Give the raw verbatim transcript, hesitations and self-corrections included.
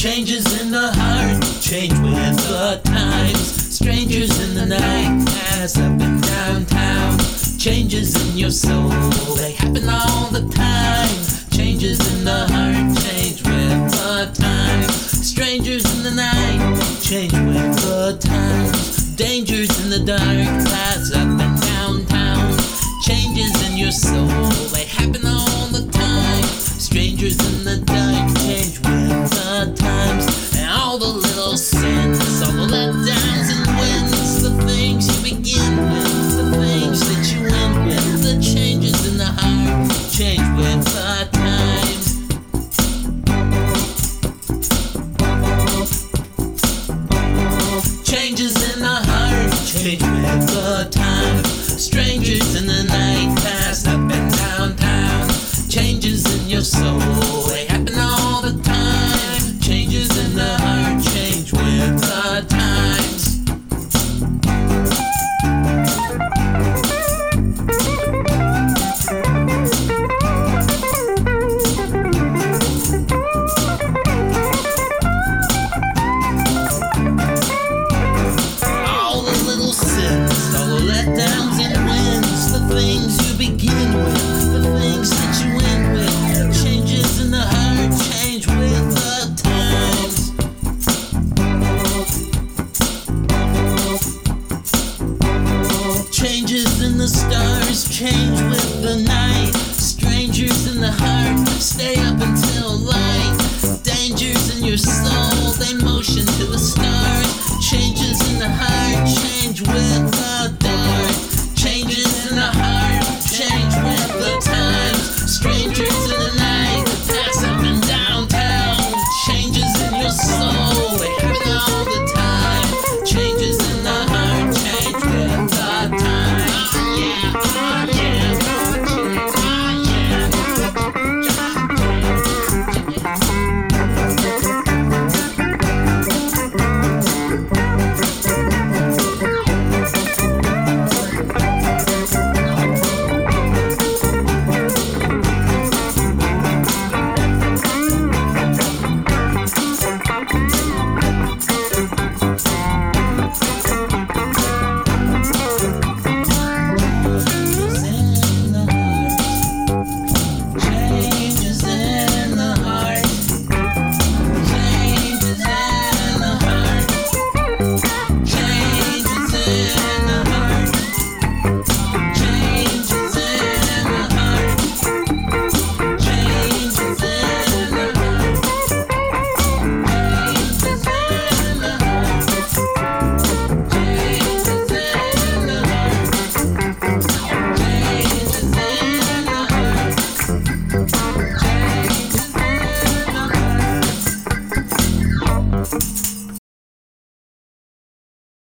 Changes in the heart, change with the times. Strangers in the night, pass up and downtown. Changes in your soul, they happen all the time. Changes in the heart, change with the times. Strangers in the night, change with the times. Dangers in the dark, pass up and downtown. Changes in your soul, they happen all the time. Strangers in the dark, change with the times. And all the little sins, all the letdowns and wins, the things you begin with, the things that you end with, the changes in the heart, change with the times. Changes in the heart, change with the time. Strangers in the night, pass up and downtown. Changes in your soul, they happen all